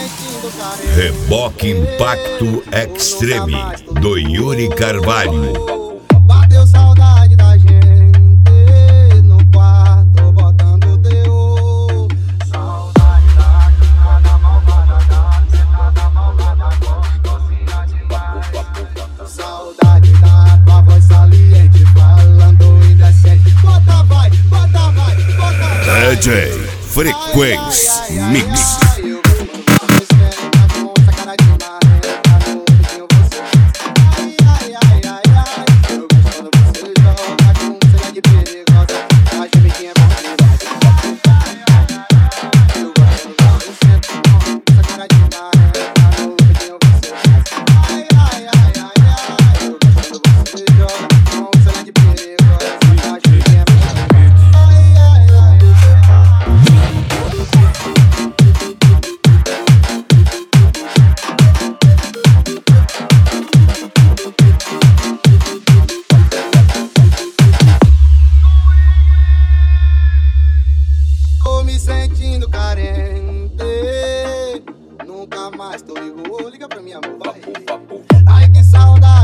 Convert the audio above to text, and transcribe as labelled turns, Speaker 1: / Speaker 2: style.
Speaker 1: Reboque Impacto Extreme, do Yuri Carvalho.
Speaker 2: Bateu saudade da gente no quarto, botando teu. Saudade da jogada malvada, da sentada malvada, gostosinha demais. Saudade da tua voz saliente, falando indecente. Bota vai, bota vai, bota vai.
Speaker 1: DJ Frequência Mix.
Speaker 2: Tô me sentindo carente, nunca mais tô igual. Liga pra mim, amor, vai. Ai, que saudade.